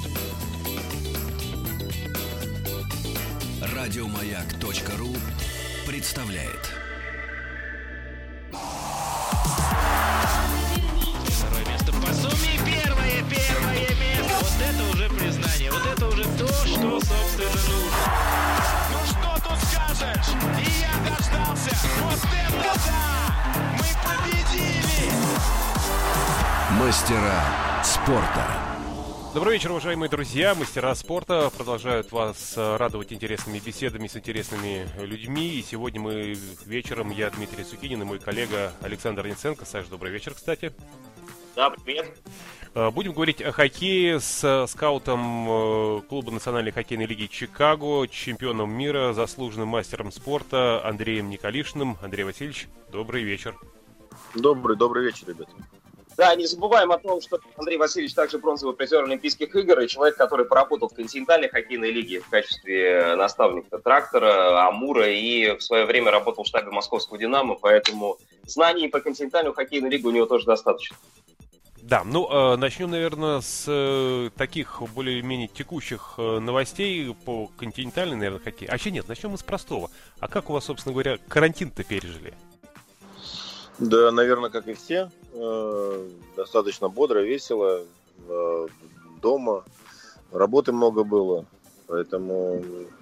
Радиомаяк.ру представляет. Второе место по сумме, первое место. Вот это уже признание, вот это уже то, что, собственно, нужно. Ну что тут скажешь? И я дождался. Вот это да! Мы победили! Мастера спорта. Добрый вечер, уважаемые друзья. Мастера спорта продолжают вас радовать интересными беседами с интересными людьми. И сегодня мы вечером, я Дмитрий Сукинин и мой коллега Александр Ниценко. Саша, добрый вечер, кстати. Да, привет. Будем говорить о хоккее с скаутом клуба Национальной хоккейной лиги Чикаго, чемпионом мира, заслуженным мастером спорта Андреем Николишиным. Андрей Васильевич, добрый вечер. Добрый вечер, ребята. Да, не забываем о том, что Андрей Васильевич также бронзовый призер Олимпийских игр и человек, который поработал в континентальной хоккейной лиге в качестве наставника Трактора, Амура и в свое время работал в штабе Московского «Динамо», поэтому знаний по континентальной хоккейной лиге у него тоже достаточно. Да, начнем, наверное, с таких более-менее текущих новостей по континентальной, наверное, хоккею. Начнем мы с простого. А как у вас, собственно говоря, карантин-то пережили? Да, наверное, как и все. Достаточно бодро, весело. Дома. Работы много было. Поэтому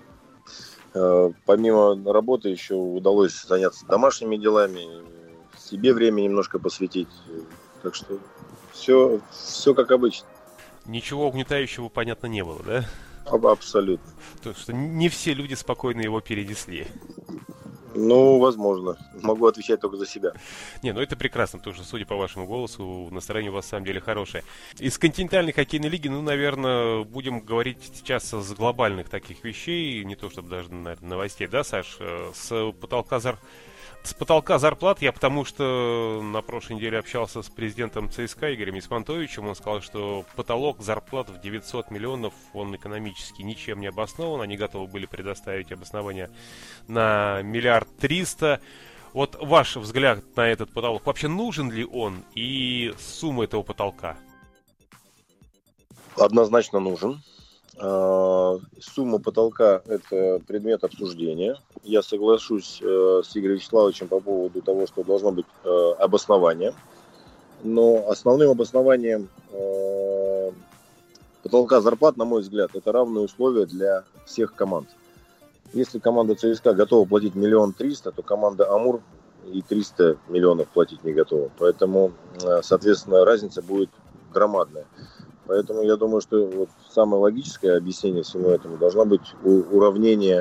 помимо работы еще удалось заняться домашними делами. Себе время немножко посвятить. Так что все как обычно. Ничего угнетающего, понятно, не было, да? Абсолютно. То, что не все люди спокойно его перенесли. Ну, возможно. Могу отвечать только за себя. Это прекрасно, потому что, судя по вашему голосу, настроение у вас, на самом деле, хорошее. Из континентальной хоккейной лиги, наверное, будем говорить сейчас с глобальных таких вещей, не то чтобы даже, наверное, новостей, да, Саш? С потолка зарплат я, потому что на прошлой неделе общался с президентом ЦСКА Игорем Исмантовичем. Он сказал, что потолок зарплат в 900 миллионов, он экономически ничем не обоснован. Они готовы были предоставить обоснование на 1 300 000 000. Вот ваш взгляд на этот потолок. Вообще нужен ли он и сумма этого потолка? Однозначно нужен. Сумма потолка – это предмет обсуждения. Я соглашусь с Игорем Вячеславовичем по поводу того, что должно быть обоснование. Но основным обоснованием потолка зарплат, на мой взгляд, это равные условия для всех команд. Если команда ЦСКА готова платить 1 300 000 000, то команда Амур и 300 миллионов платить не готова. Поэтому, соответственно, разница будет громадная. Поэтому я думаю, что самое логическое объяснение всему этому должно быть уравнение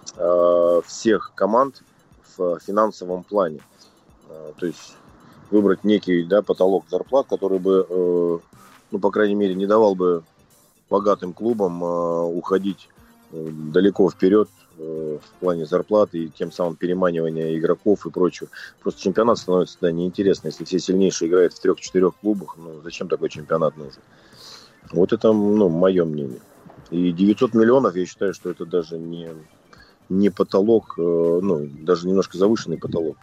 всех команд в финансовом плане. То есть выбрать некий потолок зарплат, который бы, по крайней мере, не давал бы богатым клубам уходить далеко вперед в плане зарплат и тем самым переманивания игроков и прочего. Просто чемпионат становится неинтересно. Если все сильнейшие играют в 3-4 клубах, зачем такой чемпионат нужен? Вот это, мое мнение. И 900 миллионов, я считаю, что это даже не потолок, даже немножко завышенный потолок.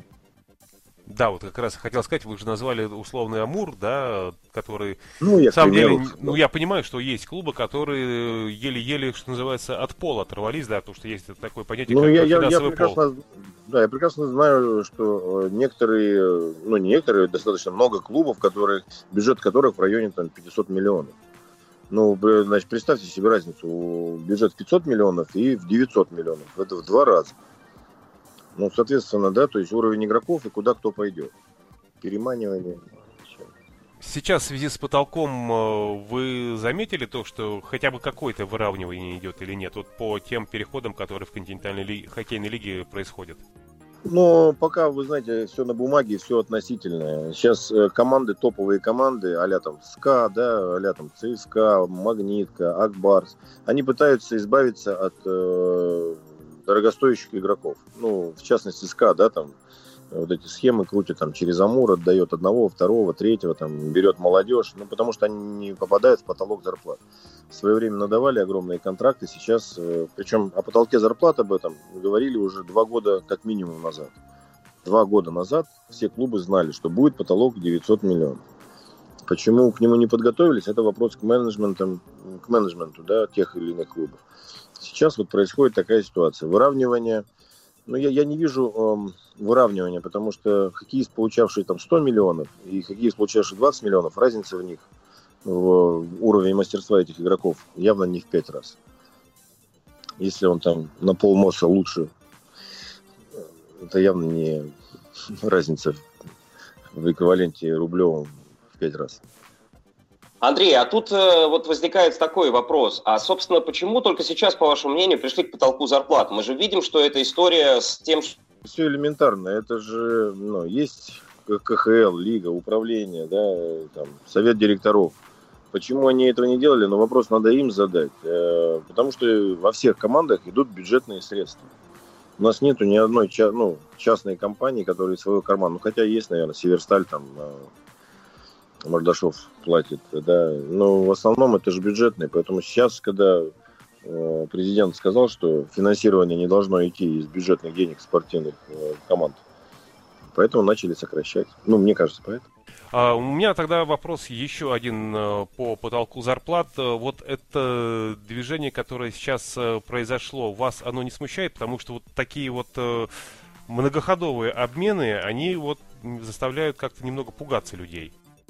Да, вот как раз хотел сказать, вы же назвали условный Амур, да, который... Я на самом деле, я понимаю, что есть клубы, которые еле-еле, что называется, от пола оторвались, да, потому что есть такое понятие, как финансовый пол. Да, я прекрасно знаю, что некоторые, достаточно много клубов, бюджет которых в районе 500 миллионов. Значит, представьте себе разницу. Бюджет в 500 миллионов и в 900 миллионов. Это в 2 раза. Соответственно, да, то есть уровень игроков и куда кто пойдет. Переманивание. Сейчас в связи с потолком вы заметили то, что хотя бы какое-то выравнивание идет или нет? По тем переходам, которые в континентальной хоккейной лиге происходят. Пока, вы знаете, все на бумаге, все относительное. Сейчас команды, топовые команды, а-ля СКА, да, а-ля ЦСКА, Магнитка, Акбарс, они пытаются избавиться от дорогостоящих игроков. В частности, СКА, да, эти схемы крутят, через Амур отдает 1, 2, 3, берет молодежь, потому что они не попадают в потолок зарплат. В свое время надавали огромные контракты, сейчас, причем о потолке зарплат об этом говорили уже 2 года как минимум назад. 2 года назад все клубы знали, что будет потолок 900 миллионов. Почему к нему не подготовились, это вопрос к менеджменту, да, тех или иных клубов. Сейчас вот происходит такая ситуация. Выравнивание, я не вижу выравнивания, потому что хоккеист, получавший там 100 миллионов, и хоккеист, получавший 20 миллионов, разница в них, в уровне мастерства этих игроков, явно не в 5 раз. Если он там на полмоса лучше, это явно не разница в эквиваленте рублевом в 5 раз. Андрей, а тут вот возникает такой вопрос. А, собственно, почему только сейчас, по вашему мнению, пришли к потолку зарплат? Мы же видим, что эта история с тем, что... Все элементарно. Это же, есть КХЛ, лига, управление, да, там, совет директоров. Почему они этого не делали? Вопрос надо им задать. Потому что во всех командах идут бюджетные средства. У нас нету ни одной частной компании, которая из своего кармана, хотя есть, наверное, Северсталь, там, Мордашов платит, да, но в основном это же бюджетные, поэтому сейчас, когда президент сказал, что финансирование не должно идти из бюджетных денег спортивных команд, поэтому начали сокращать. Мне кажется, поэтому. У меня тогда вопрос еще один по потолку зарплат. Вот это движение, которое сейчас произошло, вас оно не смущает? Потому что вот такие вот многоходовые обмены, они вот заставляют как-то немного пугаться людей.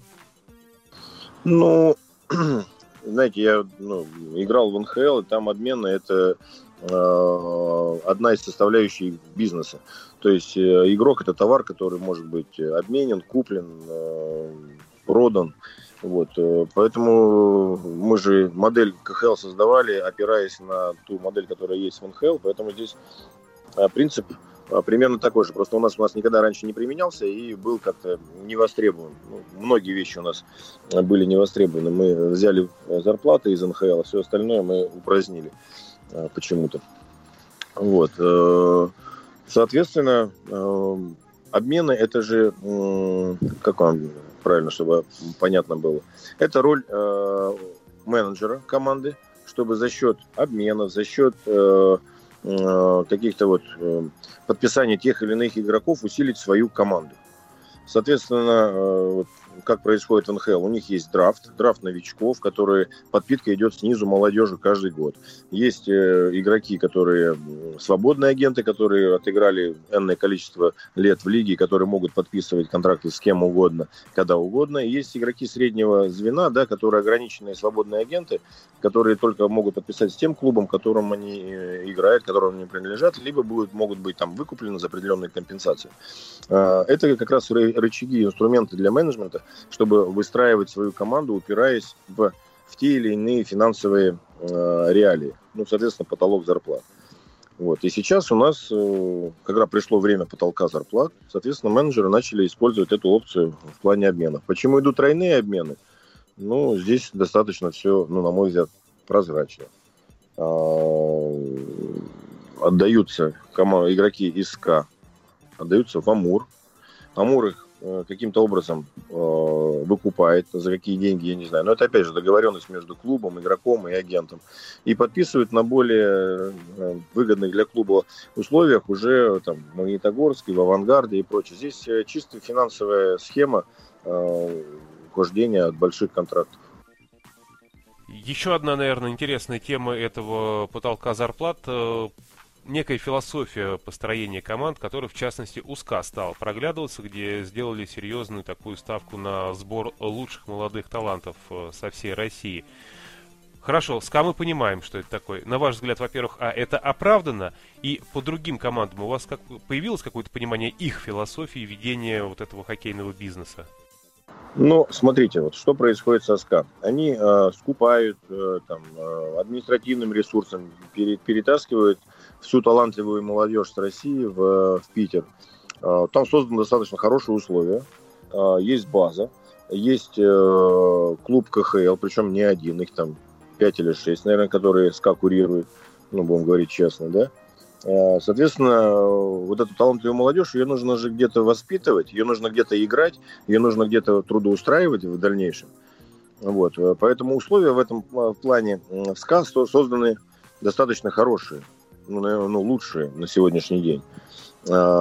Знаете, я играл в НХЛ, и там обмены – это одна из составляющих бизнеса. То есть игрок – это товар, который может быть обменен, куплен, продан. Вот. Поэтому мы же модель КХЛ создавали, опираясь на ту модель, которая есть в НХЛ. Поэтому здесь принцип примерно такой же. Просто у нас никогда раньше не применялся и был как-то не востребован. Многие вещи у нас были не востребованы. Мы взяли зарплаты из НХЛ, а все остальное мы упразднили почему-то. Вот. Соответственно, обмены это же, как вам правильно, чтобы понятно было, это роль менеджера команды, чтобы за счет обменов, за счет каких-то подписания тех или иных игроков усилить свою команду. Соответственно, как происходит в НХЛ, у них есть драфт новичков, которые подпитка идет снизу молодежи каждый год. Есть игроки, которые свободные агенты, которые отыграли энное количество лет в лиге, которые могут подписывать контракты с кем угодно, когда угодно. И есть игроки среднего звена, да, которые ограниченные свободные агенты, которые только могут подписать с тем клубом, которым они играют, которым они принадлежат, либо могут быть там выкуплены за определенные компенсации. Это как раз рычаги, инструменты для менеджмента, чтобы выстраивать свою команду, упираясь в те или иные финансовые реалии. Соответственно, потолок зарплат. Вот. И сейчас у нас, когда пришло время потолка зарплат, соответственно, менеджеры начали использовать эту опцию в плане обменов. Почему идут тройные обмены? Здесь достаточно все, на мой взгляд, прозрачно. Отдаются игроки из СКА, отдаются в Амур. Амур их каким-то образом выкупает, за какие деньги, я не знаю. Но это, опять же, договоренность между клубом, игроком и агентом. И подписывают на более выгодных для клуба условиях уже там, в Магнитогорске, в Авангарде и прочее. Здесь чисто финансовая схема ухождения от больших контрактов. Еще одна, наверное, интересная тема этого потолка зарплат – некая философия построения команд, которая, в частности, у СКА стала проглядываться, где сделали серьезную такую ставку на сбор лучших молодых талантов со всей России. Хорошо, СКА мы понимаем, что это такое. На ваш взгляд, во-первых, это оправдано? И по другим командам у вас появилось какое-то понимание их философии ведения вот этого хоккейного бизнеса? Смотрите, что происходит со СКА. Они скупают административным ресурсом, перетаскивают всю талантливую молодежь с России в Питер. Там созданы достаточно хорошие условия. Есть база, есть клуб КХЛ, причем не один, их там 5 или 6, наверное, которые СКА курирует, будем говорить честно, да. Соответственно, вот эту талантливую молодежь, ее нужно же где-то воспитывать, ее нужно где-то играть, ее нужно где-то трудоустраивать в дальнейшем. Вот. Поэтому условия в этом плане в СКА созданы достаточно хорошие, лучшие на сегодняшний день.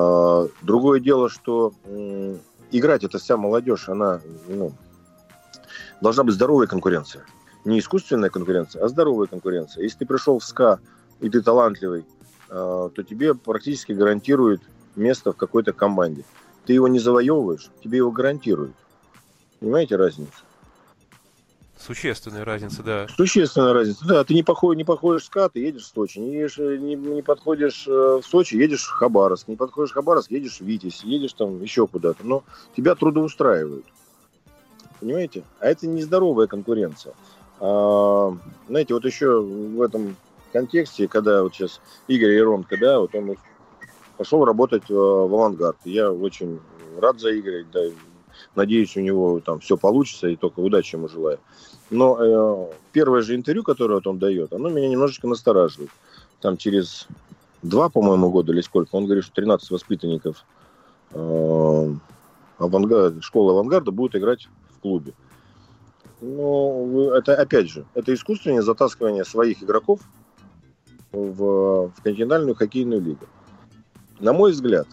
Другое дело, что играть эта вся молодежь, она должна быть здоровая конкуренция. Не искусственная конкуренция, а здоровая конкуренция. Если ты пришел в СКА и ты талантливый, то тебе практически гарантируют место в какой-то команде. Ты его не завоевываешь, тебе его гарантируют. Понимаете разницу? Существенная разница, да. Существенная разница. Да, ты не походишь в СКА, ты едешь в Сочи. Не подходишь в Сочи, едешь в Хабаровск. Не подходишь в Хабаровск, едешь в Витязь, едешь там еще куда-то. Но тебя трудоустраивают. Понимаете? А это нездоровая конкуренция. Знаете, вот еще в этом контексте, когда вот сейчас Игорь Еронко, да, вот он пошел работать в «Авангард». Я очень рад за Игоря, да, надеюсь, у него там все получится, и только удачи ему желаю. Но первое же интервью, которое вот он дает, оно меня немножечко настораживает. Там через 2, по-моему, года или сколько, он говорит, что 13 воспитанников школы «Авангарда» будут играть в клубе. Ну, это, опять же, это искусственное затаскивание своих игроков в континентальную хоккейную лигу. На мой взгляд,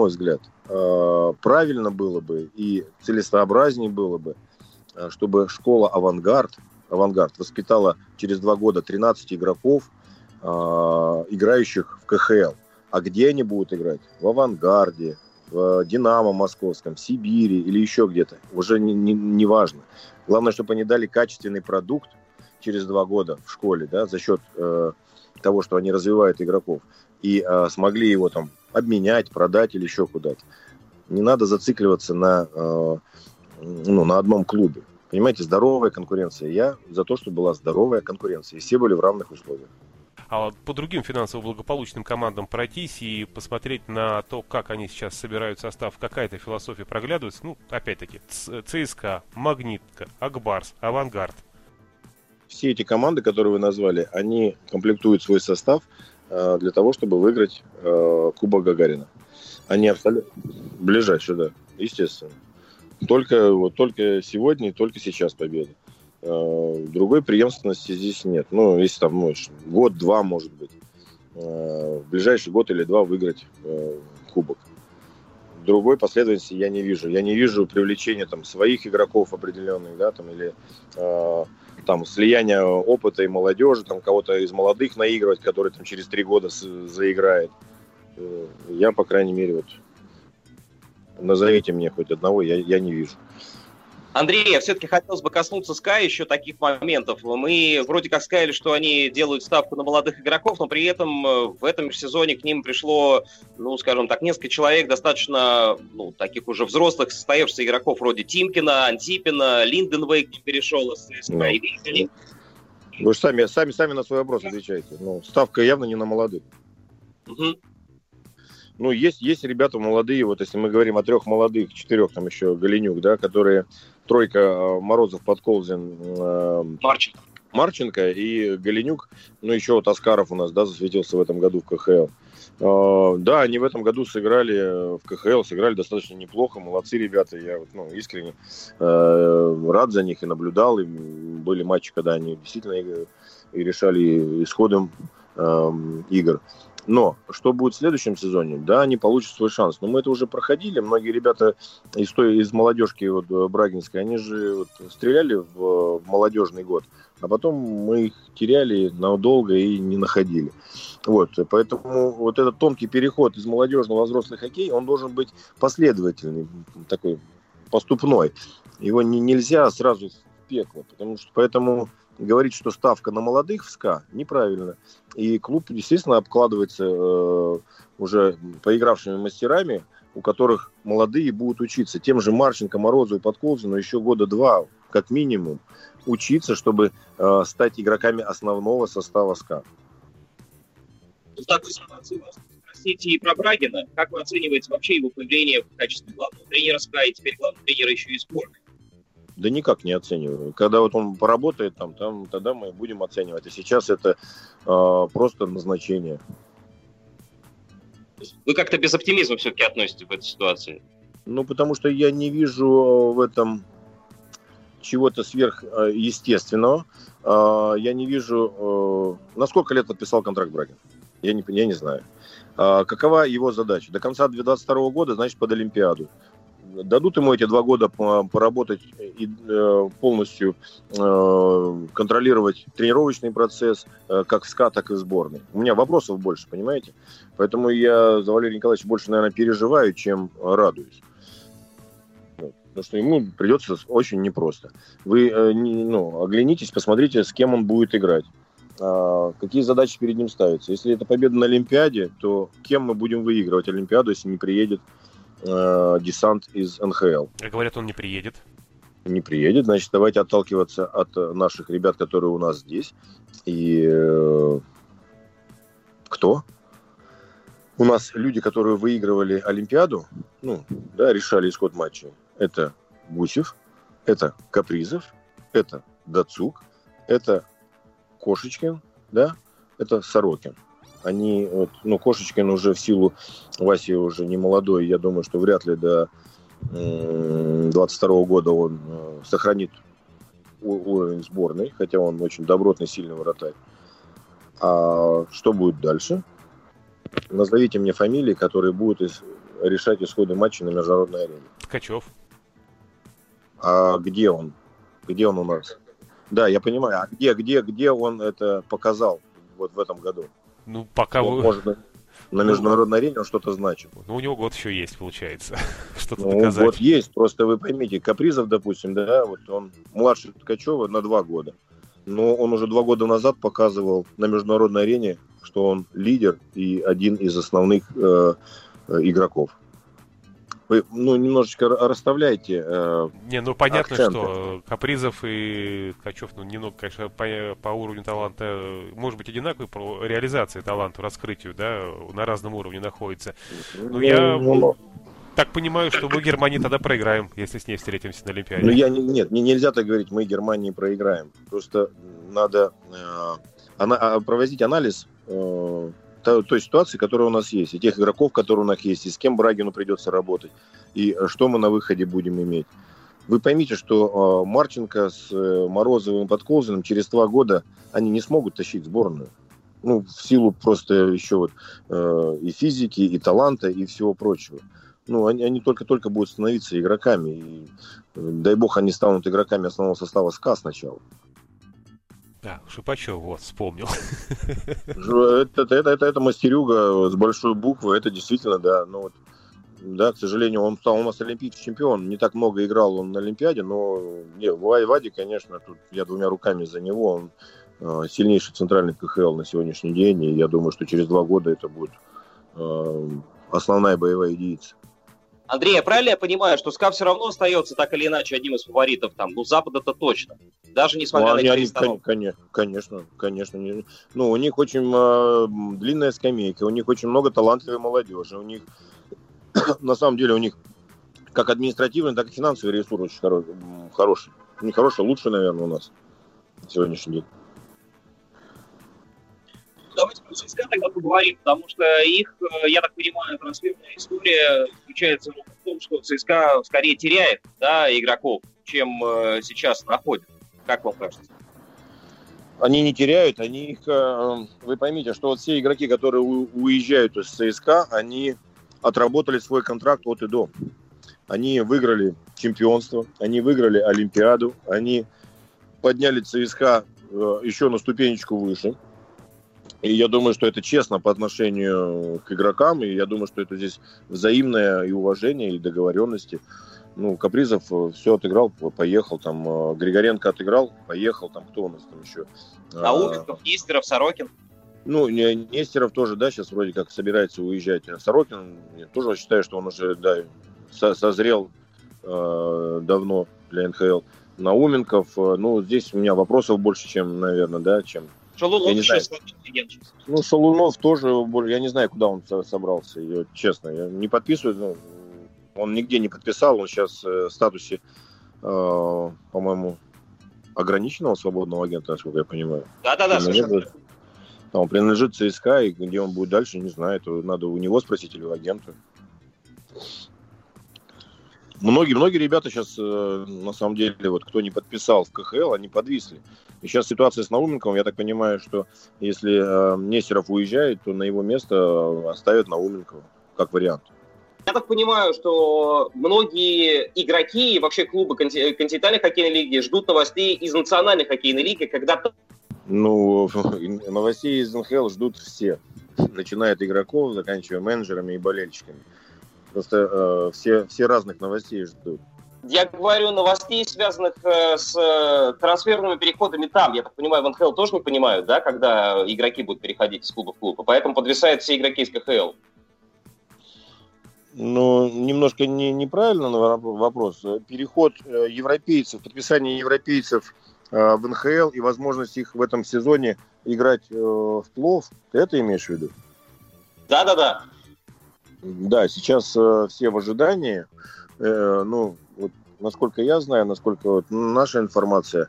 правильно было бы и целесообразнее было бы, чтобы школа «Авангард» воспитала через 2 года 13 игроков, играющих в КХЛ. А где они будут играть? В «Авангарде», в «Динамо» московском, в Сибири или еще где-то. Уже не важно. Главное, чтобы они дали качественный продукт через 2 года в школе, да, за счет того, что они развивают игроков, и смогли его там обменять, продать или еще куда-то. Не надо зацикливаться на одном клубе. Понимаете, здоровая конкуренция. Я за то, чтобы была здоровая конкуренция, и все были в равных условиях. А вот по другим финансово благополучным командам пройтись и посмотреть на то, как они сейчас собирают состав, какая-то философия проглядывается. Ну, опять-таки, ЦСКА, Магнитка, Акбарс, Авангард. Все эти команды, которые вы назвали, они комплектуют свой состав для того, чтобы выиграть Кубок Гагарина. Они абсолютно ближайшие, да, естественно. Только сегодня и только сейчас победа. Другой преемственности здесь нет. Ну, если там год-два, может быть. В ближайший год или 2 выиграть кубок. Другой последовательности я не вижу. Я не вижу привлечения там своих игроков определенных, да, там, или там слияния опыта и молодежи, там кого-то из молодых наигрывать, который там через 3 года заиграет. Я, по крайней мере, вот назовите мне хоть одного, я не вижу. Андрей, я все-таки хотелось бы коснуться СКА еще таких моментов. Мы вроде как сказали, что они делают ставку на молодых игроков, но при этом в этом сезоне к ним пришло, скажем так, несколько человек достаточно, таких уже взрослых, состоявшихся игроков вроде Тимкина, Антипина, Линденвейк перешел из СКА. Вы же сами на свой вопрос отвечаете. Ставка явно не на молодых. Угу. Есть ребята молодые, вот если мы говорим о 3 молодых, 4, там еще Голенюк, да, которые... Тройка: Морозов, Подколзин, Марченко и Голенюк. Еще вот Аскаров у нас, да, засветился в этом году в КХЛ. Да, они в этом году сыграли в КХЛ, сыграли достаточно неплохо. Молодцы ребята, я искренне рад за них и наблюдал. И были матчи, когда они действительно и решали исходом игр. Но что будет в следующем сезоне? Да, они получат свой шанс. Но мы это уже проходили. Многие ребята из молодежки брагинской, они же стреляли в молодежный год, а потом мы их теряли надолго и не находили. Поэтому вот этот тонкий переход из молодежного во взрослый хоккей, он должен быть последовательный, такой поступной. Его нельзя сразу в пекло, поэтому говорить, что ставка на молодых в СКА, неправильно. И клуб, естественно, обкладывается уже поигравшими мастерами, у которых молодые будут учиться. Тем же Марченко, Морозову, Подколзину еще 2 года, как минимум, учиться, чтобы стать игроками основного состава СКА. В такой ситуации вас спросите и про Брагина. Как вы оцениваете вообще его поведение в качестве главного тренера СКА и теперь главного тренера еще и сборной? Да никак не оцениваю. Когда он поработает тогда мы будем оценивать. А сейчас это просто назначение. Вы как-то без оптимизма все-таки относитесь к этой ситуации? Потому что я не вижу в этом чего-то сверхъестественного. Я не вижу... На сколько лет подписал контракт Брагин? Я не знаю. Какова его задача? До конца 2022 года, значит, под Олимпиаду. дадут ему эти 2 года поработать и полностью контролировать тренировочный процесс, как в СКА, так и в сборной. У меня вопросов больше, понимаете? Поэтому я за Валерия Николаевича больше, наверное, переживаю, чем радуюсь. Потому что ему придется очень непросто. Вы оглянитесь, посмотрите, с кем он будет играть. Какие задачи перед ним ставятся. Если это победа на Олимпиаде, то кем мы будем выигрывать Олимпиаду, если не приедет десант из НХЛ? Говорят, он не приедет. Не приедет, значит, давайте отталкиваться от наших ребят, которые у нас здесь. И кто? У нас люди, которые выигрывали Олимпиаду, решали исход матча. Это Гусев, это Капризов, это Дацук, это Кошечкин, да, это Сорокин. Они, Кошечкин уже в силу, Вася уже не молодой, я думаю, что вряд ли до 22 года он сохранит уровень сборной, хотя он очень добротный, сильный вратарь. А что будет дальше? Назовите мне фамилии, которые будут решать исходы матча на международной арене. Ткачев. А где он? Где он у нас? Да, я понимаю. А где он это показал вот в этом году? Ну, пока может, на международной арене он что-то значит. Ну, у него год еще есть, получается. Что-то доказать. Год есть, просто вы поймите, Капризов, допустим, да, вот он младше Ткачева на 2 года. Но он уже 2 года назад показывал на международной арене, что он лидер и один из основных игроков. Вы, немножечко расставляйте понятно, акценты. что Капризов и Ткачев, немного, конечно, по уровню таланта, может быть, одинаковые по реализации таланта, раскрытию, да, на разном уровне находятся. Но я так понимаю, что мы Германии тогда проиграем, если с ней встретимся на Олимпиаде. Нельзя так говорить, мы Германии проиграем. Просто надо проводить анализ той ситуации, которая у нас есть, и тех игроков, которые у нас есть, и с кем Брагину придется работать, и что мы на выходе будем иметь. Вы поймите, что Марченко с Морозовым и Подколзиным через 2 года они не смогут тащить сборную. В силу просто еще и физики, и таланта, и всего прочего. Они только-только будут становиться игроками. И, дай бог, они станут игроками основного состава СКА сначала. Да, Шипачев, вспомнил. Это мастерюга с большой буквы, это действительно, да. Да, к сожалению, он стал у нас олимпийский чемпион. Не так много играл он на Олимпиаде, но Ваде, конечно, тут я 2 руками за него. Он сильнейший центральный КХЛ на сегодняшний день. И я думаю, что через 2 года это будет основная боевая единица. Андрей, правильно я понимаю, что СКА все равно остается так или иначе одним из фаворитов Запада-то точно? Даже несмотря на перестановку. Конечно. У них очень длинная скамейка, у них очень много талантливой молодежи. У них, на самом деле, у них как административный, так и финансовый ресурс очень хороший. Не хороший, лучше, наверное, у нас на сегодняшний день. Давайте про ЦСКА тогда поговорим, потому что их, я так понимаю, трансферная история заключается в том, что ЦСКА скорее теряет, игроков, чем сейчас находит. Как вам кажется? Они не теряют, вы поймите, что все игроки, которые уезжают из ЦСКА, они отработали свой контракт от и до. Они выиграли чемпионство, они выиграли Олимпиаду, они подняли ЦСКА еще на ступенечку выше. И я думаю, что это честно по отношению к игрокам, и я думаю, что это здесь взаимное и уважение, и договоренности. Капризов все отыграл, поехал, Григоренко отыграл, поехал, кто у нас там еще? Науменков, Нестеров, Сорокин. Нестеров тоже, сейчас вроде как собирается уезжать. Сорокин, я тоже считаю, что он уже, созрел давно для НХЛ. Науменков, здесь у меня вопросов больше, чем, наверное, чем... Шалунов еще свободный. Шалунов тоже, я не знаю, куда он собрался, честно. Я не подписываю, он нигде не подписал, он сейчас в статусе, по-моему, ограниченного свободного агента, насколько я понимаю. Да, совершенно. Он принадлежит ЦСКА, и где он будет дальше, не знаю, это надо у него спросить или у агента. Многие ребята сейчас, на самом деле, кто не подписал в КХЛ, они подвисли. И сейчас ситуация с Науменковым, я так понимаю, что если Нестеров уезжает, то на его место оставят Науменкова, как вариант. Я так понимаю, что многие игроки и вообще клубы континентальной хоккейной лиги ждут новостей из национальной хоккейной лиги, когда... Ну, новостей из НХЛ ждут все. Начиная от игроков, заканчивая менеджерами и болельщиками. Просто все разных новостей ждут. Я говорю новостей, связанных с трансферными переходами там. Я так понимаю, в НХЛ тоже не понимают, да, когда игроки будут переходить из клуба в клуб. Поэтому подвисают все игроки из КХЛ. Ну, немножко неправильно вопрос. Переход европейцев, подписание европейцев в НХЛ и возможность их в этом сезоне играть в плей-офф, ты это имеешь в виду? Да. Да, сейчас все в ожидании. Ну, вот, насколько я знаю, насколько вот наша информация,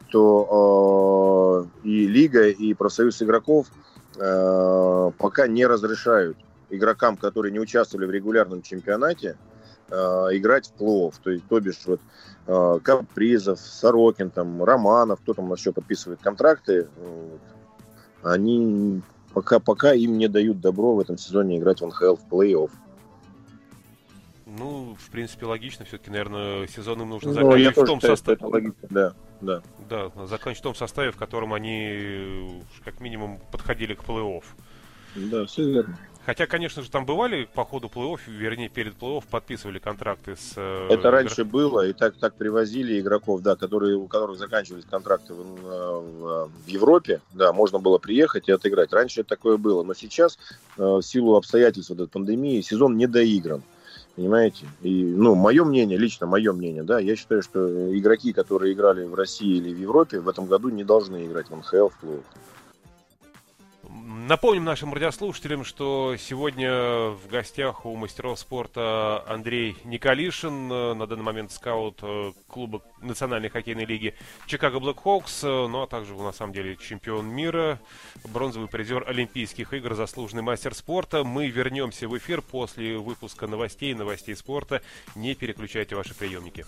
то и Лига, и профсоюз игроков пока не разрешают игрокам, которые не участвовали в регулярном чемпионате, играть в плей-офф. То бишь вот Капризов, Сорокин, там, Романов, кто там еще подписывает контракты, они пока им не дают добро в этом сезоне играть в НХЛ в плей-офф. Ну, в принципе, логично. Все-таки, наверное, сезон им нужно заканчивать в том составе. Да. Да, заканчивать в том составе, в котором они, как минимум, подходили к плей-офф. Да, все верно. Хотя, конечно же, там бывали по ходу плей-офф, вернее, перед плей-офф подписывали контракты с... Это раньше было, и так привозили игроков, да, у которых заканчивались контракты в Европе, да, можно было приехать и отыграть. Раньше такое было, но сейчас, в силу обстоятельств этой пандемии, сезон не доигран, понимаете? И, мое мнение, лично мое мнение, да, я считаю, что игроки, которые играли в России или в Европе, в этом году не должны играть в НХЛ, в плей-офф. Напомним нашим радиослушателям, что сегодня в гостях у мастеров спорта Андрей Николишин, на данный момент скаут клуба Национальной хоккейной лиги Чикаго Блэкхокс, ну а также, на самом деле, чемпион мира, бронзовый призер Олимпийских игр, заслуженный мастер спорта. Мы вернемся в эфир после выпуска новостей спорта. Не переключайте ваши приемники.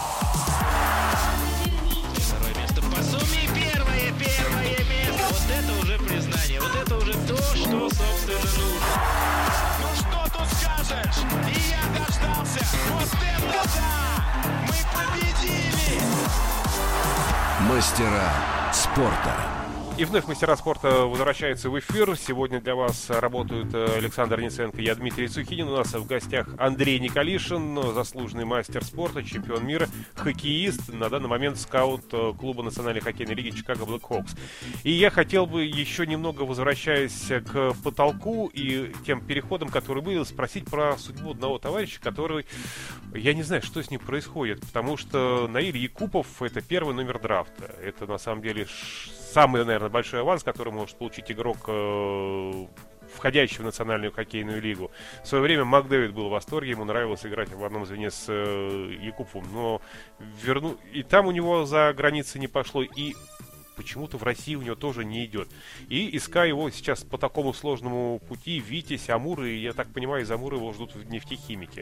Второе место по сумме. Первое место. Вот это уже признание. Вот это уже то, что, собственно, нужно. Ну что тут скажешь? И я дождался. Вот это да! Мы победили! Мастера спорта. И вновь мастера спорта возвращаются в эфир. Сегодня для вас работают Александр Ниценко и я, Дмитрий Сухинин. У нас в гостях Андрей Николишин, заслуженный мастер спорта, чемпион мира, хоккеист, на данный момент скаут клуба Национальной хоккейной лиги Чикаго Блэкхокс. И я хотел бы еще немного, возвращаясь к потолку и тем переходам, которые были, спросить про судьбу одного товарища, который, я не знаю, что с ним происходит, потому что Наиль Якупов — это первый номер драфта. Это на самом деле самый, наверное, большой аванс, который может получить игрок, входящий в Национальную хоккейную лигу. В свое время Макдэвид был в восторге, ему нравилось играть в одном звене с Якуповым, но и там у него за границей не пошло, и почему-то в России у него тоже не идет. И иская его сейчас по такому сложному пути, Витязь, Амур, и, я так понимаю, из Амура его ждут в нефтехимике.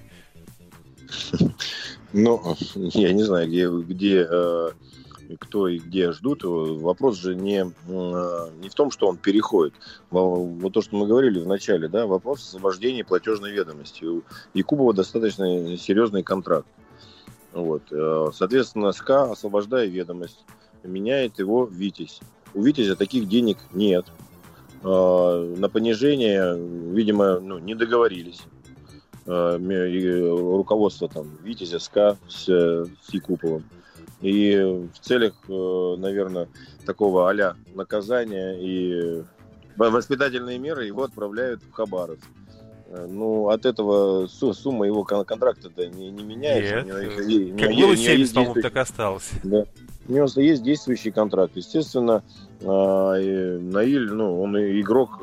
Ну, я не знаю, где кто и где ждут. Вопрос же не в том, что он переходит. Вот то, что мы говорили в начале, да, вопрос освобождения платежной ведомости. У Якупова достаточно серьезный контракт. Вот. Соответственно, СКА, освобождая ведомость, меняет его Витязь. У Витязя таких денег нет. На понижение, видимо, не договорились. Руководство там Витязя, СКА с Якуповым. И в целях, наверное, такого а-ля наказания и воспитательные меры его отправляют в Хабаровск. Ну, от этого сумма его контракта-то не меняется. Нет, как было 70, по-моему, так осталось. Да. У него есть действующий контракт. Естественно, Наиль, он игрок,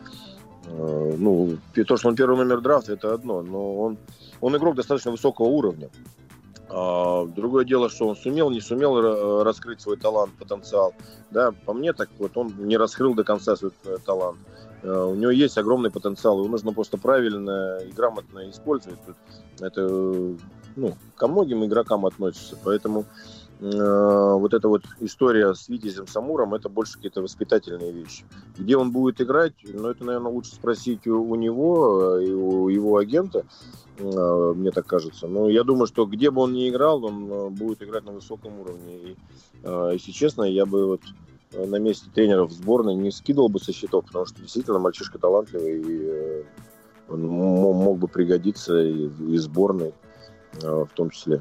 то, что он первый номер драфта, это одно, но он игрок достаточно высокого уровня. Другое дело, что он не сумел раскрыть свой талант, потенциал. Да, по мне, так вот он не раскрыл до конца свой талант. У него есть огромный потенциал, его нужно просто правильно и грамотно использовать. Это, ко многим игрокам относится. Поэтому вот эта вот история с Витязем Самуром, это больше какие-то воспитательные вещи. Где он будет играть, ну, это, наверное, лучше спросить у него и у его агента, мне так кажется. Но я думаю, что где бы он ни играл, он будет играть на высоком уровне. И, если честно, я бы вот на месте тренеров сборной не скидывал бы со счетов, потому что действительно мальчишка талантливый, и он мог бы пригодиться и сборной в том числе.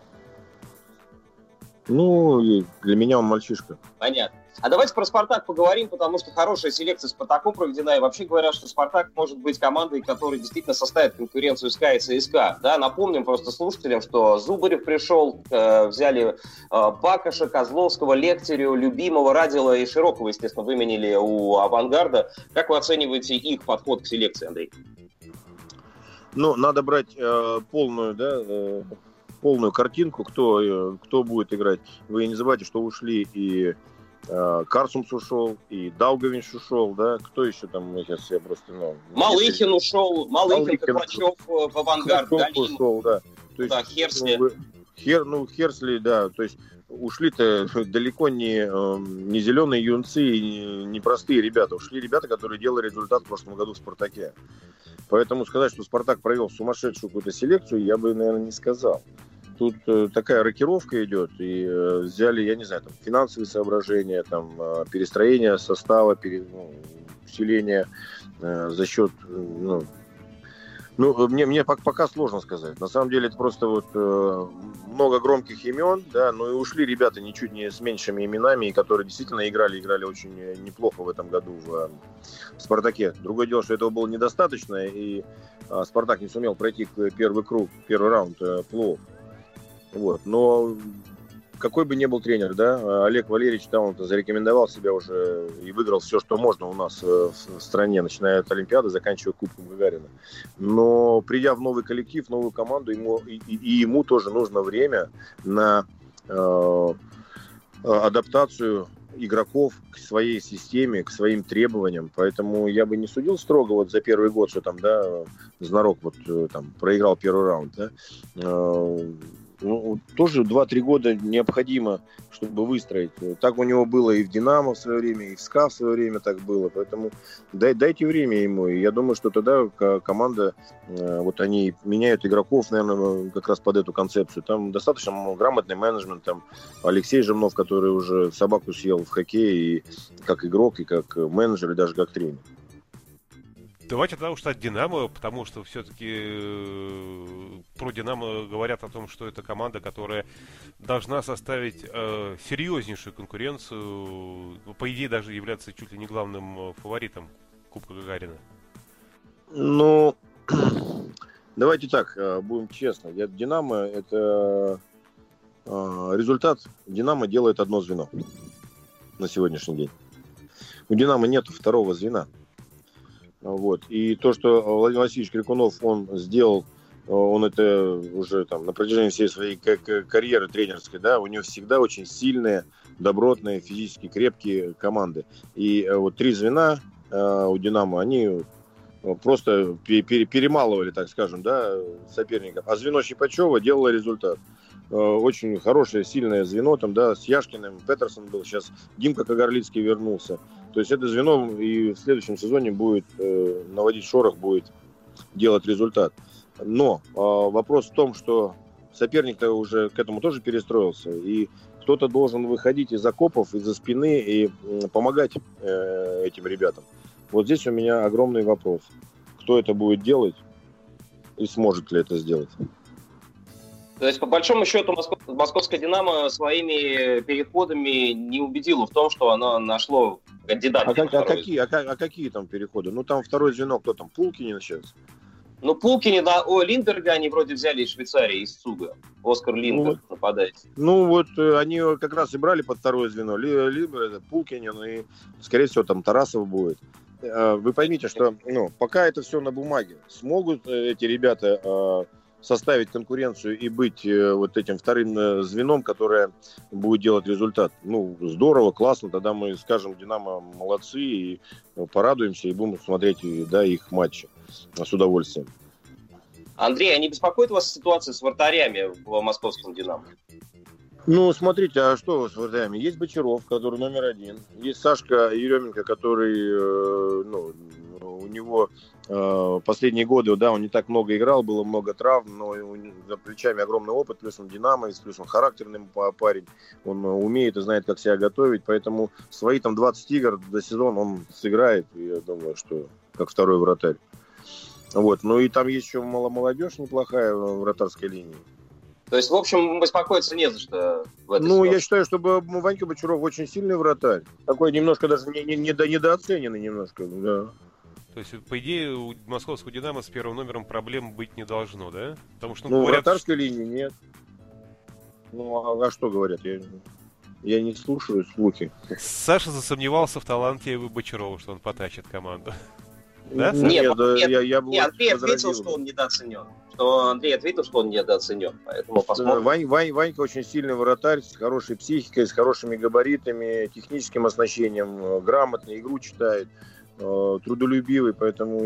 Ну, и для меня он мальчишка. Понятно. А давайте про «Спартак» поговорим, потому что хорошая селекция «Спартаком» проведена. И вообще говорят, что «Спартак» может быть командой, которая действительно составит конкуренцию СКА и ЦСКА. Да, напомним просто слушателям, что Зубарев пришел, взяли Бакаша, Козловского, Лехтерю, Любимого, Радила и Широкого, естественно, выменили у «Авангарда». Как вы оцениваете их подход к селекции, Андрей? Ну, надо брать полную, да, полную картинку, кто будет играть. Вы не забывайте, что ушли и Карсумс ушел, и Даугавинш ушел, да, кто еще там, сейчас я просто, Малыхин ушел, Котлачев в «Авангард», Галин ушел, да. То есть, да, Херсли. Херсли, да, то есть ушли-то далеко не зеленые юнцы и не простые ребята. Ушли ребята, которые делали результат в прошлом году в «Спартаке». Поэтому сказать, что «Спартак» провел сумасшедшую какую-то селекцию, я бы, наверное, не сказал. Тут такая рокировка идет, и взяли, я не знаю, там, финансовые соображения, там, перестроение состава, усиление за счет... мне пока сложно сказать. На самом деле это просто вот много громких имен, да, но и ушли ребята ничуть не с меньшими именами, и которые действительно играли очень неплохо в этом году в «Спартаке». Другое дело, что этого было недостаточно, и «Спартак» не сумел пройти первый раунд плей-офф. Вот. Но какой бы ни был тренер, да, Олег Валерьевич там зарекомендовал себя уже и выиграл все, что можно у нас в стране, начиная от Олимпиады, заканчивая Кубком Гагарина. Но придя в новый коллектив, новую команду, ему тоже нужно время на адаптацию игроков к своей системе, к своим требованиям. Поэтому я бы не судил строго вот за первый год, что там, да, Знарок вот там проиграл первый раунд, да. Тоже 2-3 года необходимо, чтобы выстроить. Так у него было и в «Динамо» в свое время, и в «СКА» в свое время так было. Поэтому дайте время ему. И я думаю, что тогда команда, вот они меняют игроков, наверное, как раз под эту концепцию. Там достаточно грамотный менеджмент. Там Алексей Жемнов, который уже собаку съел в хоккее и как игрок, и как менеджер, и даже как тренер. Давайте тогда уж от «Динамо», потому что все-таки про «Динамо» говорят о том, что это команда, которая должна составить серьезнейшую конкуренцию, по идее даже являться чуть ли не главным фаворитом Кубка Гагарина. Ну, давайте так, будем честны. «Динамо» — это результат. «Динамо» делает одно звено на сегодняшний день. У «Динамо» нет второго звена. Вот. И то, что Владимир Васильевич Крикунов, он сделал, он это уже там на протяжении всей своей карьеры тренерской, да, у него всегда очень сильные, добротные, физически крепкие команды. И вот 3 звена у «Динамо», они просто перемалывали, так скажем, да, соперников. А звено Щипачева делало результат. Очень хорошее, сильное звено, там, да, с Яшкиным, Петерсон был, сейчас Димка Кагарлицкий вернулся. То есть это звено и в следующем сезоне будет наводить шорох, будет делать результат. Но вопрос в том, что соперник-то уже к этому тоже перестроился, и кто-то должен выходить из окопов, из-за спины и помогать этим ребятам. Вот здесь у меня огромный вопрос. Кто это будет делать и сможет ли это сделать? То есть, по большому счету, московское «Динамо» своими переходами не убедило в том, что оно нашло кандидата. Какие там переходы? Ну, там второе звено, кто там, Пулкинин сейчас? Ну, Пулкинин, да, Линдберга они вроде взяли из Швейцарии, из Цуга. Оскар Линдберг нападает. Ну, вот они как раз и брали под второе звено. Линдберг, Пулкинин и, скорее всего, там Тарасов будет. Вы поймите, что пока это все на бумаге. Смогут эти ребята составить конкуренцию и быть вот этим вторым звеном, которое будет делать результат. Ну, здорово, классно, тогда мы скажем: «Динамо» молодцы, и порадуемся, и будем смотреть, да, их матчи с удовольствием. Андрей, а не беспокоит вас ситуация с вратарями в московском «Динамо»? Ну, смотрите, а что с вратарями? Есть Бочаров, который номер 1. Есть Сашка Еременко, который, у него последние годы, да, он не так много играл, было много травм, но за плечами огромный опыт, плюс он динамовец, плюс он характерный парень, он умеет и знает, как себя готовить, поэтому свои там 20 игр до сезона он сыграет, и я думаю, что как второй вратарь. Вот, ну и там есть еще молодежь неплохая в вратарской линии. То есть, в общем, беспокоиться не за что в этой ситуации. Я считаю, что Ванька Бочаров очень сильный вратарь. Такой немножко даже недооцененный немножко, да. То есть, по идее, у московского «Динамо» с первым номером проблем быть не должно, да? Потому что, говорят, в вратарской линии нет. Ну, а что говорят? Я не слушаю слухи. Саша засомневался в таланте Бочарова, что он потащит команду. Да? Нет, Андрей ответил, что он недооценен. Андрей ответил, что он недооценен. Поэтому посмотрим. Ванька очень сильный вратарь, с хорошей психикой, с хорошими габаритами, техническим оснащением, грамотно игру читает, трудолюбивый, поэтому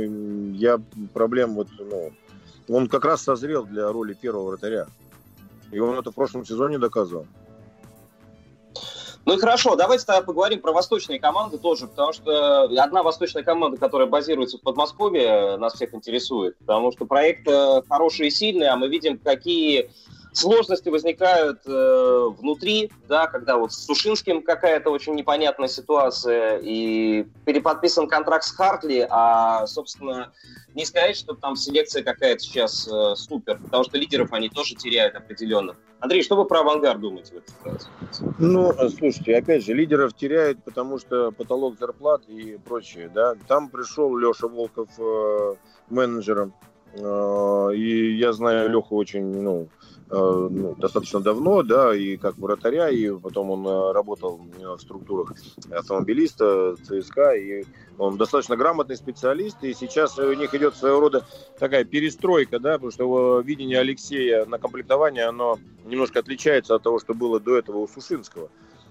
он как раз созрел для роли первого вратаря. И он это в прошлом сезоне доказал. Ну и хорошо, давайте тогда поговорим про восточные команды тоже, потому что одна восточная команда, которая базируется в Подмосковье, нас всех интересует, потому что проект хороший и сильный, а мы видим, какие сложности возникают внутри, да, когда вот с Сушинским какая-то очень непонятная ситуация, и переподписан контракт с Хартли, а, собственно, не сказать, что там селекция какая-то сейчас супер, потому что лидеров они тоже теряют определенно. Андрей, что вы про «Авангард» думаете в этой ситуации? Ну, слушайте, опять же, лидеров теряют, потому что потолок зарплат и прочее, да. Там пришел Леша Волков менеджером, и я знаю Леху очень, достаточно давно, да, и как вратаря, и потом он работал в структурах автомобилиста, ЦСКА, и он достаточно грамотный специалист, и сейчас у них идет своего рода такая перестройка, да, потому что видение Алексея на комплектование, оно немножко отличается от того, что было до этого у Сушинского.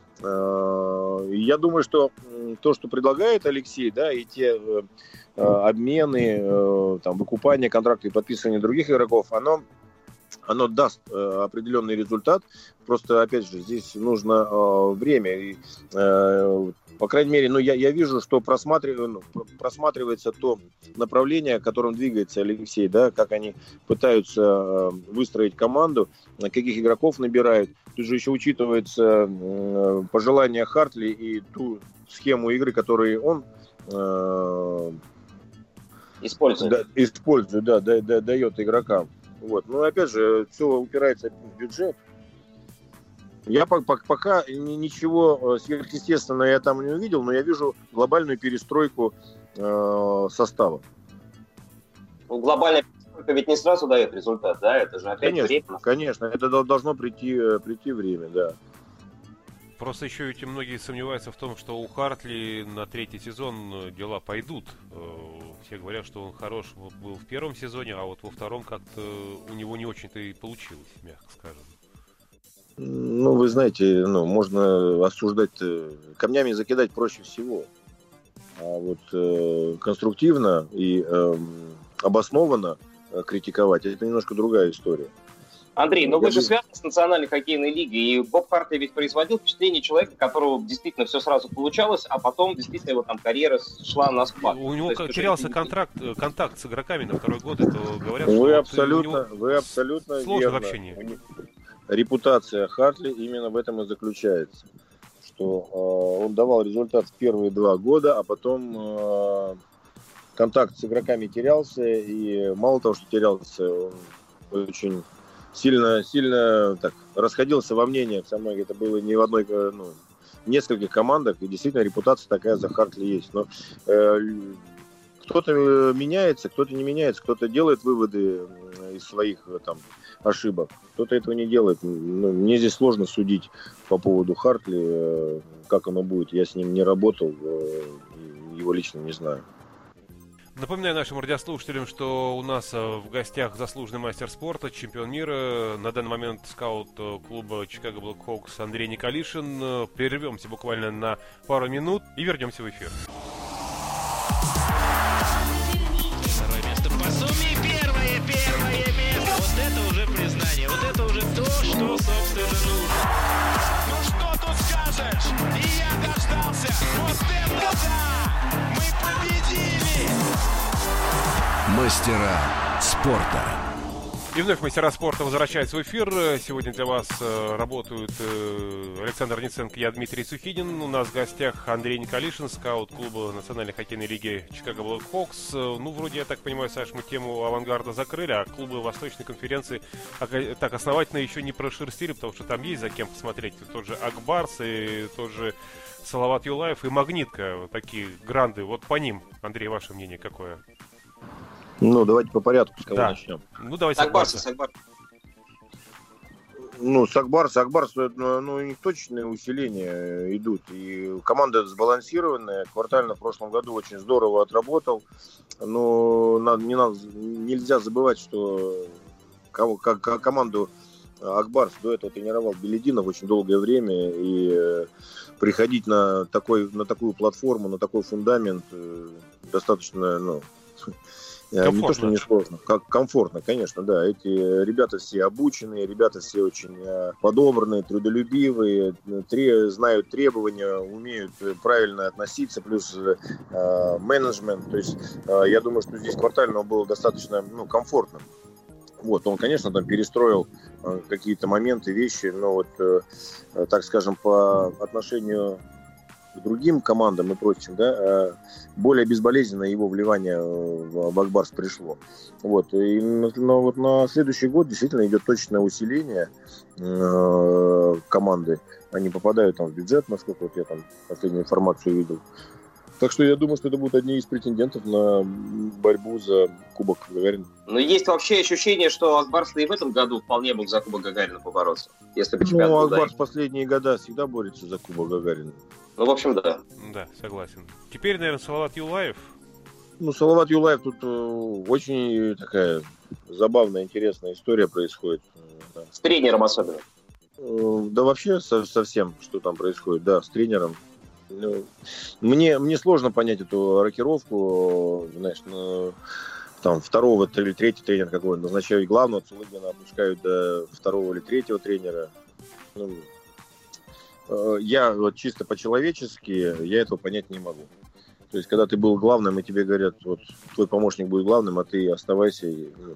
Я думаю, что то, что предлагает Алексей, да, и те обмены, там, выкупание контракта и подписывание других игроков, оно даст определенный результат. Просто, опять же, здесь нужно время. И, по крайней мере, я вижу, что просматривается то направление, которым двигается Алексей, да, как они пытаются выстроить команду, каких игроков набирают. Тут же еще учитывается пожелания Хартли и ту схему игры, которую он использует, дает игрокам. Вот. Но опять же, все упирается в бюджет. Я пока ничего сверхъестественного я там не увидел, но я вижу глобальную перестройку состава. Глобальная перестройка ведь не сразу дает результат, да? Это же опять время. Конечно, это должно прийти время, да. Просто еще ведь многие сомневаются в том, что у Хартли на третий сезон дела пойдут. Все говорят, что он хорош был в первом сезоне, а вот во втором как-то у него не очень-то и получилось, мягко скажем. Ну, вы знаете, можно осуждать, камнями закидать проще всего. А вот конструктивно и обоснованно критиковать, это немножко другая история. Андрей, вы же связаны с Национальной хоккейной лигой, и Боб Хартли ведь производил впечатление человека, которого действительно все сразу получалось, а потом действительно его там карьера шла на спад. У него терялся контакт с игроками на второй год, это говорят, вы абсолютно сложно верно. В общении. Репутация Хартли именно в этом и заключается, что он давал результат в первые 2 года, а потом контакт с игроками терялся, и мало того, что терялся, он очень сильно так расходился во мнениях. Это было не в одной, в нескольких командах, и действительно репутация такая за Хартли есть. Но кто-то меняется, кто-то не меняется, кто-то делает выводы из своих там ошибок, кто-то этого не делает. Мне здесь сложно судить по поводу Хартли, как оно будет. Я с ним не работал, его лично не знаю. Напоминаю нашим радиослушателям, что у нас в гостях заслуженный мастер спорта, чемпион мира, на данный момент скаут клуба Chicago Blackhawks Андрей Николишин. Прервемся буквально на пару минут и вернемся в эфир. Второе место по сумме, первое место. Вот это уже признание, вот это уже то, что, собственно, нужно. скажешь? И я дождался. Вот это да! Мы победили! Мастера спорта. И вновь мастера спорта возвращаются в эфир. Сегодня для вас работают Александр Ниценко, я Дмитрий Сухидин. У нас в гостях Андрей Николишин, скаут клуба Национальной хоккейной лиги Чикаго Блэкхокс. Ну, вроде, я так понимаю, Саш, мы тему авангарда закрыли, а клубы Восточной конференции так основательно еще не прошерстили, потому что там есть за кем посмотреть. Тот же Акбарс и тот же Салават Юлаев и Магнитка. Вот такие гранды. Вот по ним, Андрей, ваше мнение какое? Ну, давайте по порядку, с кого начнем. Ну, давайте с Акбарса. Ну, с Акбарса, ну, у них точные усиления идут. И команда сбалансированная. Квартально в прошлом году очень здорово отработал. Но нельзя забывать, что команду Акбарс до этого тренировал Белединов очень долгое время. И приходить на такую платформу, на такой фундамент достаточно, комфортно. Не то, что не сложно, как комфортно, конечно, да. Эти ребята все обученные, ребята все очень подобранные, трудолюбивые, знают требования, умеют правильно относиться, плюс менеджмент. То есть я думаю, что здесь квартально было достаточно комфортно. Вот, он, конечно, там перестроил какие-то моменты, вещи, но вот, так скажем, по отношению к другим командам и прочим, да, более безболезненно его вливание в Акбарс пришло. Вот. Но вот на следующий год действительно идет точное усиление команды. Они попадают там в бюджет, насколько вот я там последнюю информацию видел. Так что я думаю, что это будут одни из претендентов на борьбу за Кубок Гагарина. Но есть вообще ощущение, что Акбарс и в этом году вполне мог за Кубок Гагарина побороться. Если бы чемпионат был. Акбарс в последние года всегда борется за Кубок Гагарина. Ну, в общем, да. Да, согласен. Теперь, наверное, Салават Юлаев. Ну, Салават Юлаев, тут очень такая забавная, интересная история происходит. С тренером особенно. Да вообще совсем, что там происходит, да, с тренером. Мне сложно понять эту рокировку, знаешь, там второго или третьего тренера какого-то назначают главного, Цулыгина опускают до второго или третьего тренера. Я вот чисто по-человечески, я этого понять не могу. То есть, когда ты был главным, и тебе говорят, вот, твой помощник будет главным, а ты оставайся.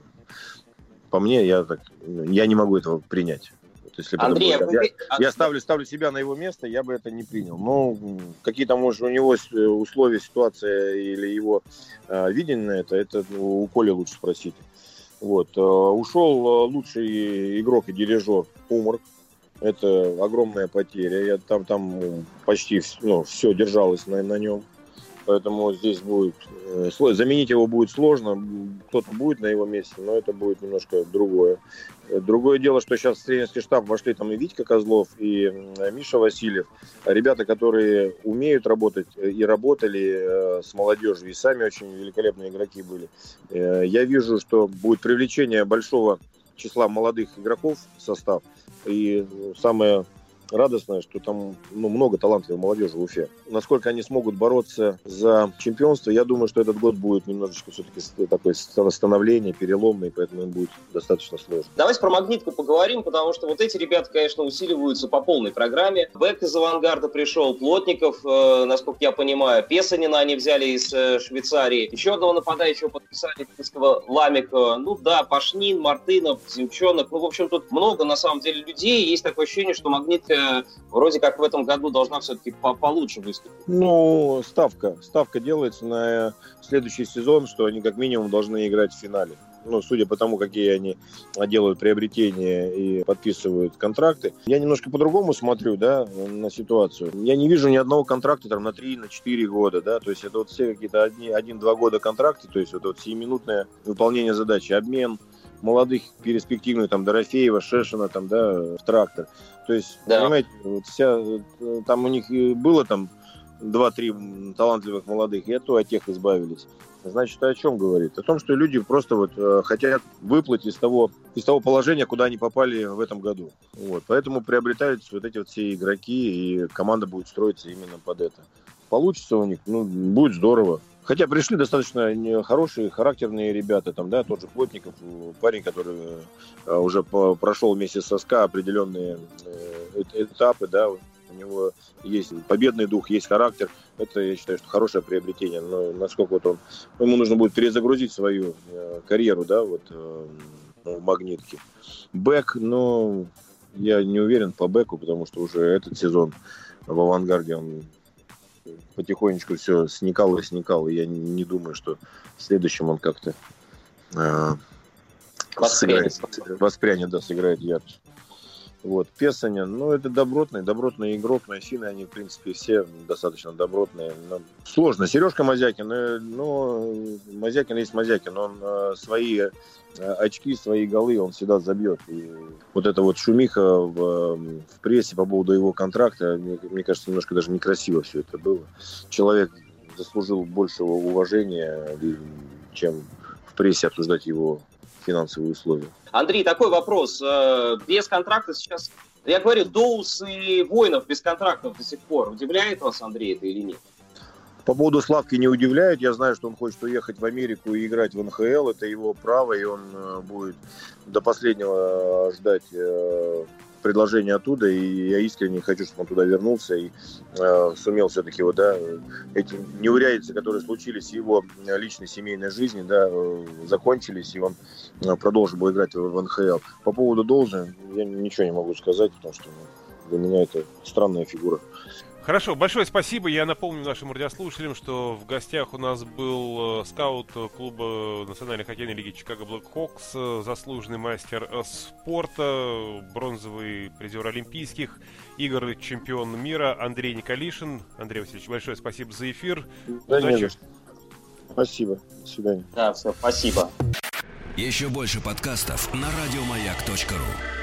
По мне, я не могу этого принять. Вот, если Андрей, я ставлю себя на его место, я бы это не принял. Но какие-то, может, у него условия, ситуация или его видение на это у Коли лучше спросить. Вот. Ушел лучший игрок и дирижер Умар. Это огромная потеря. Там почти все держалось на нем. Поэтому здесь будет заменить его будет сложно. Кто-то будет на его месте, но это будет немножко другое. Другое дело, что сейчас в тренерский штаб вошли там и Витька Козлов, и Миша Васильев. Ребята, которые умеют работать и работали с молодежью, и сами очень великолепные игроки были. Я вижу, что будет привлечение большого числа молодых игроков в состав. И самое радостное, что там много талантливой молодежи в Уфе. Насколько они смогут бороться за чемпионство, я думаю, что этот год будет немножечко все-таки такое становление, переломный, поэтому им будет достаточно сложно. Давайте про Магнитку поговорим, потому что вот эти ребята, конечно, усиливаются по полной программе. Бэк из Авангарда пришел, Плотников, насколько я понимаю, Песанина они взяли из Швейцарии. Еще одного нападающего подписали киевского Ламика. Ну да, Пашнин, Мартынов, Земчонок. В общем, тут много, на самом деле, людей. Есть такое ощущение, что Магнитка вроде как в этом году должна все-таки получше выступить. Ну, ставка делается на следующий сезон, что они как минимум должны играть в финале. Ну, судя по тому, какие они делают приобретения и подписывают контракты. Я немножко по-другому смотрю, да, на ситуацию. Я не вижу ни одного контракта там на 3-4 года, да, то есть это вот все какие-то 1-2 года контракты, то есть вот 7-минутное выполнение задачи, обмен молодых перспективных, там, Дорофеева, Шешина, там, да, в трактор. То есть, да. Понимаете, вот там у них было там 2-3 талантливых молодых, и от тех избавились. Значит, о чем говорит? О том, что люди просто вот хотят выплыть из того положения, куда они попали в этом году. Вот. Поэтому приобретаются вот эти вот все игроки, и команда будет строиться именно под это. Получится у них, будет здорово. Хотя пришли достаточно хорошие, характерные ребята, там, да, тот же Плотников, парень, который уже прошел вместе со СКА определенные этапы, да, у него есть победный дух, есть характер. Это, я считаю, что хорошее приобретение. Но насколько вот ему нужно будет перезагрузить свою карьеру, да, вот в «Магнитке». Бэк, я не уверен по бэку, потому что уже этот сезон в «Авангарде» он потихонечку все сникал. И я не думаю, что в следующем он как-то сыграет ярче. Вот, Песанин, это добротный игрок, но Афины, они, в принципе, все достаточно добротные. Сложно. Сережка Мозякин, Мозякин есть Мозякин, он свои очки, свои голы он всегда забьет. И вот эта вот шумиха в прессе по поводу его контракта, мне кажется, немножко даже некрасиво все это было. Человек заслужил большего уважения, чем в прессе обсуждать его финансовые условия. Андрей, такой вопрос. Без контракта сейчас, я говорю, Доус и Воинов без контрактов до сих пор. Удивляет вас, Андрей, это или нет? По поводу Славки не удивляет. Я знаю, что он хочет уехать в Америку и играть в НХЛ. Это его право, и он будет до последнего ждать предложения оттуда. И я искренне хочу, чтобы он туда вернулся и сумел все-таки эти неурядицы, которые случились в его личной семейной жизни, закончились, и он продолжил бы играть в НХЛ. По поводу Доуза я ничего не могу сказать, потому что для меня это странная фигура. Хорошо, большое спасибо. Я напомню нашим радиослушателям, что в гостях у нас был скаут клуба Национальной хоккейной лиги Чикаго Блэкхокс, заслуженный мастер спорта, бронзовый призер Олимпийских игр, чемпион мира Андрей Николишин. Андрей Васильевич, большое спасибо за эфир. Удачи. Спасибо. До свидания. Да, все, спасибо. Еще больше подкастов на радиомаяк.ру.